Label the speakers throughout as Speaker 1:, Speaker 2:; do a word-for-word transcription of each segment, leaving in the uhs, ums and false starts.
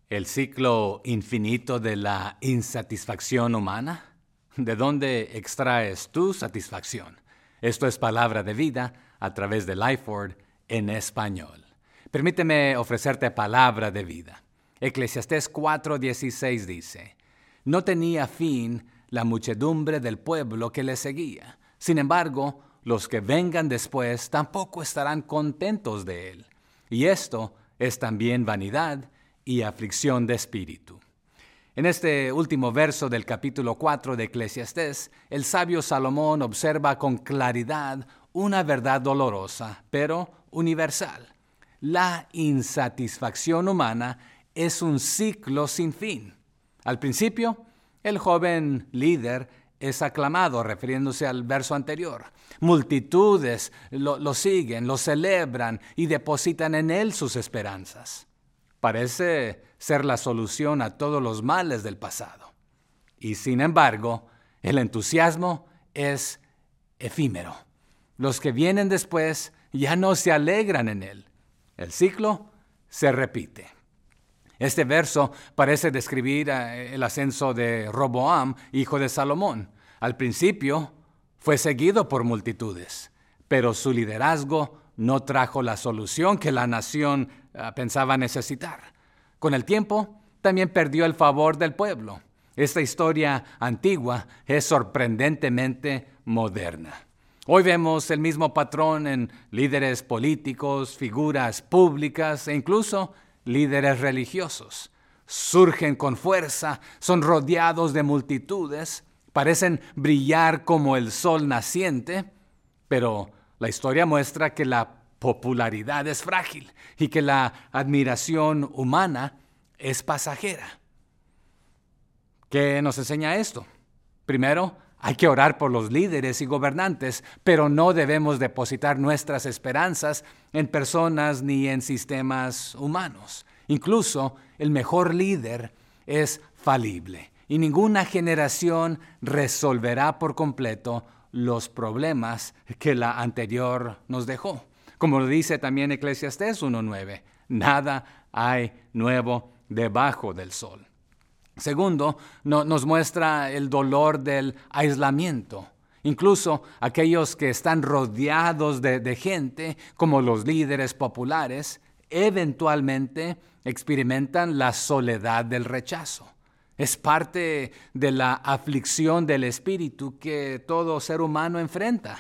Speaker 1: ¿El ciclo infinito de la insatisfacción humana? ¿De dónde extraes tu satisfacción? Esto es Palabra de Vida a través de Lifeword en español. Permíteme ofrecerte palabra de vida. Eclesiastés cuatro dieciséis dice: No tenía fin la muchedumbre del pueblo que le seguía. Sin embargo, los que vengan después tampoco estarán contentos de él. Y esto es también vanidad y aflicción de espíritu. En este último verso del capítulo cuatro de Eclesiastés, el sabio Salomón observa con claridad una verdad dolorosa, pero universal. La insatisfacción humana es un ciclo sin fin. Al principio, el joven líder es aclamado, refiriéndose al verso anterior. Multitudes lo, lo siguen, lo celebran y depositan en él sus esperanzas. Parece ser la solución a todos los males del pasado. Y sin embargo, el entusiasmo es efímero. Los que vienen después ya no se alegran en él. El ciclo se repite. Este verso parece describir el ascenso de Roboam, hijo de Salomón. Al principio fue seguido por multitudes, pero su liderazgo no trajo la solución que la nación uh, pensaba necesitar. Con el tiempo, también perdió el favor del pueblo. Esta historia antigua es sorprendentemente moderna. Hoy vemos el mismo patrón en líderes políticos, figuras públicas e incluso líderes religiosos. Surgen con fuerza, son rodeados de multitudes, parecen brillar como el sol naciente, pero la historia muestra que la popularidad es frágil y que la admiración humana es pasajera. ¿Qué nos enseña esto? Primero, hay que orar por los líderes y gobernantes, pero no debemos depositar nuestras esperanzas en personas ni en sistemas humanos. Incluso el mejor líder es falible y ninguna generación resolverá por completo los problemas que la anterior nos dejó. Como lo dice también Eclesiastés uno nueve, nada hay nuevo debajo del sol. Segundo, no, nos muestra el dolor del aislamiento. Incluso aquellos que están rodeados de, de gente, como los líderes populares, eventualmente experimentan la soledad del rechazo. Es parte de la aflicción del espíritu que todo ser humano enfrenta.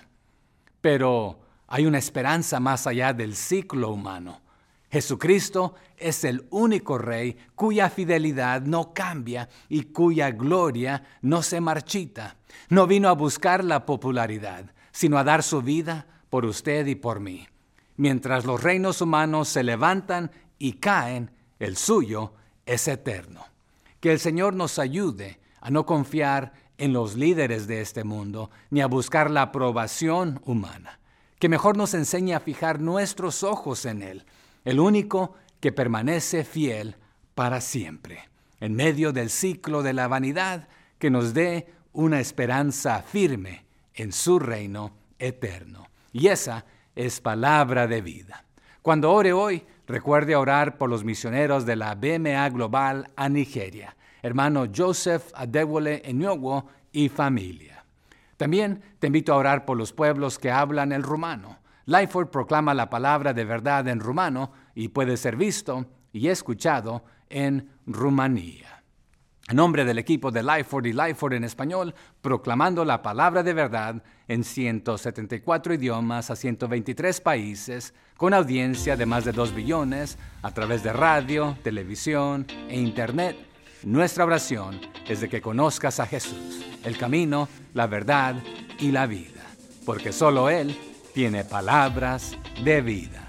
Speaker 1: Pero hay una esperanza más allá del ciclo humano. Jesucristo es el único Rey cuya fidelidad no cambia y cuya gloria no se marchita. No vino a buscar la popularidad, sino a dar su vida por usted y por mí. Mientras los reinos humanos se levantan y caen, el suyo es eterno. Que el Señor nos ayude a no confiar en los líderes de este mundo, ni a buscar la aprobación humana. Que mejor nos enseñe a fijar nuestros ojos en Él, el único que permanece fiel para siempre, en medio del ciclo de la vanidad, que nos dé una esperanza firme en su reino eterno. Y esa es palabra de vida. Cuando ore hoy, recuerde orar por los misioneros de la B M A Global a Nigeria, hermano Joseph Adewole Enyowo y familia. También te invito a orar por los pueblos que hablan el rumano. Lifeword proclama la palabra de verdad en rumano y puede ser visto y escuchado en Rumanía. En nombre del equipo de Lifeword y Lifeword en español, proclamando la palabra de verdad en ciento setenta y cuatro idiomas a ciento veintitrés países, con audiencia de más de dos billones, a través de radio, televisión e internet, nuestra oración es de que conozcas a Jesús, el camino, la verdad y la vida, porque solo Él tiene palabras de vida.